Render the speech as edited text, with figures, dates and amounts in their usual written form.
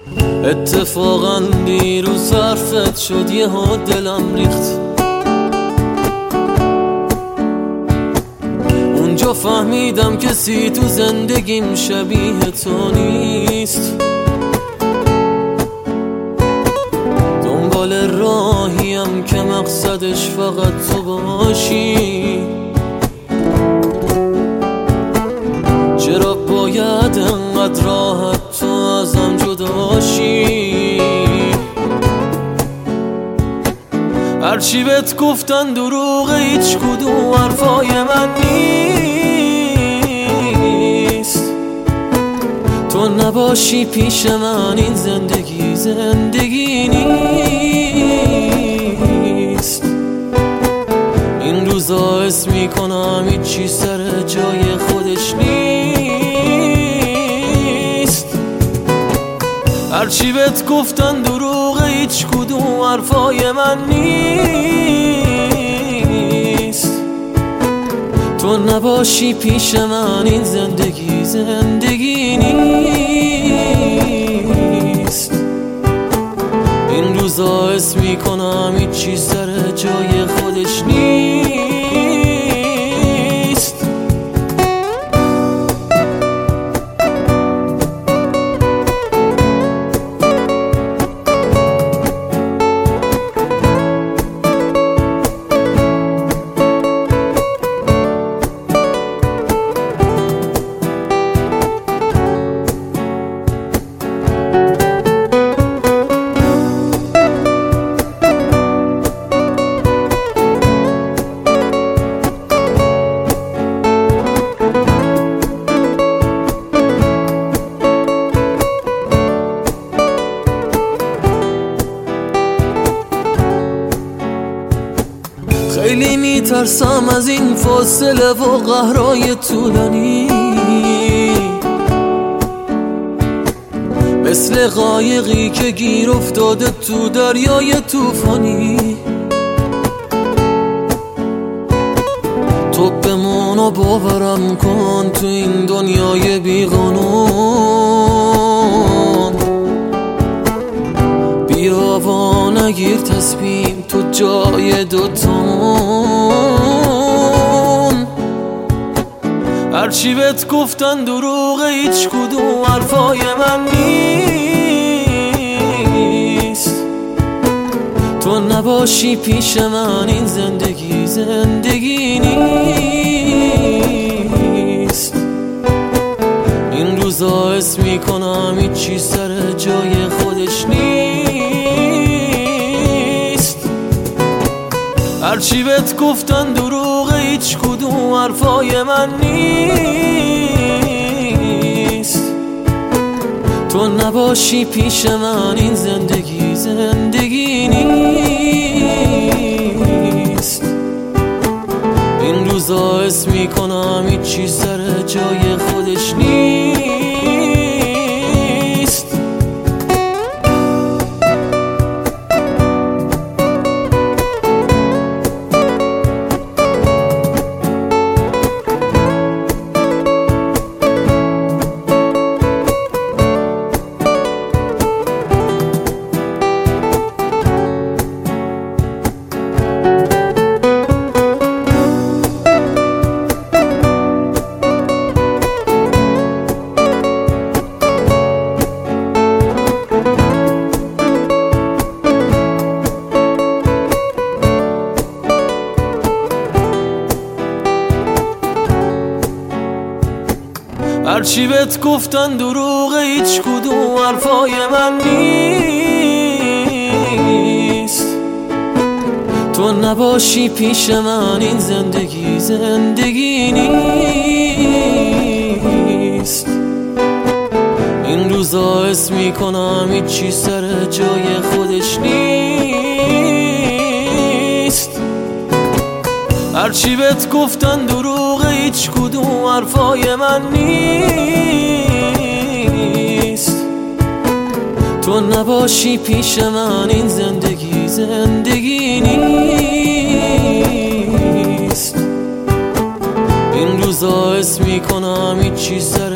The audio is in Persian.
اتفاقا دیروز حرفت شد یه ها دلم ریخت. اونجا فهمیدم کسی تو زندگیم شبیه تو نیست. دنبال راهیم که مقصدش فقط تو باشی. چرا باید انقدر راحت تو ازم جداشی؟ هرچی بهت گفتن دروغه، هیچ کدوم حرفای من نیست. تو نباشی پیش من این زندگی نیست. این روزا حس میکنم هیچی سر جای خودش نیست. هرچی بهت گفتن دروغه، هیچ کدوم حرفای من نیست. تو نباشی پیش من این زندگی نیست. این روزا حس میکنم هیچی سر جای خودش نیست. خیلی میترسم از این فاصله و قهرهای طولانی، مثل قایقی که گیر افتاده تو دریای طوفانی. تو بمون و باورم کن تو این دنیای بیقانون. بیا و نگیر تصمیم تو جای دوتامون. هرچی بهت گفتن دروغه، هیچ کدوم حرفای من نیست. تو نباشی پیش من این زندگی نیست. این روزا حس میکنم هیچی سر جای خودش نیست. هرچی بهت گفتن دروغه، هیچ کدوم حرفای من نیست. تو نباشی پیش من این زندگی نیست. این روزا حس میکنم هیچی سر جای خودش نیست. هرچی بهت گفتن دروغه، هیچ کدوم حرفای من نیست. تو نباشی پیش من این زندگی نیست. این روزا حس میکنم هیچی سر جای خودش نیست. هرچی بهت گفتن دروغه، هیچ کدوم حرفای من نیست. تو نباشی پیش من این زندگی نیست. این روزا حس میکنم هیچی سر